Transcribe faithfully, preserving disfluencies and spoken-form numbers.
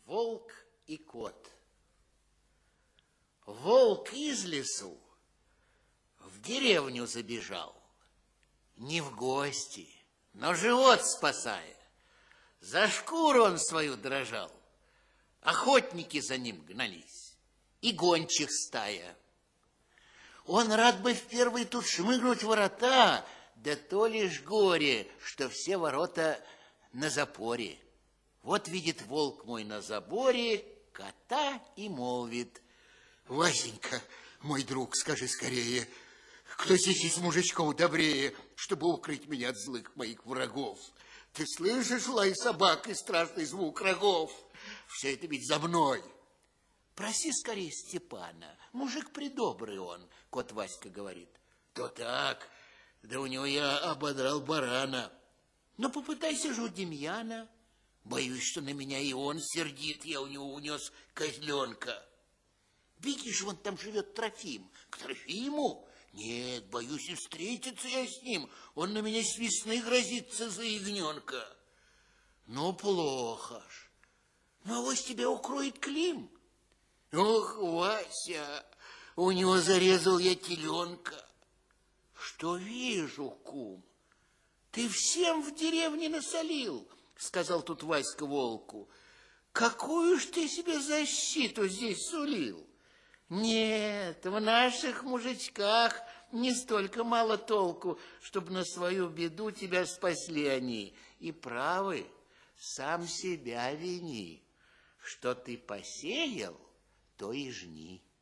Волк и кот. Волк из лесу в деревню забежал, не в гости, но живот спасая. За шкуру он свою дрожал, охотники за ним гнались, и гончих стая. Он рад бы в первый тут шмыгнуть ворота, да то лишь горе, что все ворота на запоре. Вот видит волк мой на заборе кота и молвит: Васенька, мой друг, скажи скорее, кто здесь из мужичков добрее, чтобы укрыть меня от злых моих врагов? Ты слышишь лай собак и страшный звук рогов? Все это ведь за мной. Проси скорее Степана, мужик придобрый он, кот Васька говорит. То так, да у него я ободрал барана. Но попытайся же у Демьяна. Боюсь, что на меня и он сердит, я у него унес козленка. Видишь, вон там живет Трофим. К Трофиму? Нет, боюсь и встретиться я с ним. Он на меня с весны грозится за ягненка. Ну, плохо ж. Ну, авось тебя укроет Клим. Ох, Вася, у него зарезал я теленка. Что вижу, кум, ты всем в деревне насолил, сказал тут Васька волку. Какую ж ты себе защиту здесь сулил? Нет, в наших мужичках не столько мало толку, чтобы на свою беду тебя спасли они. И правы, сам себя вини. Что ты посеял, то и жни.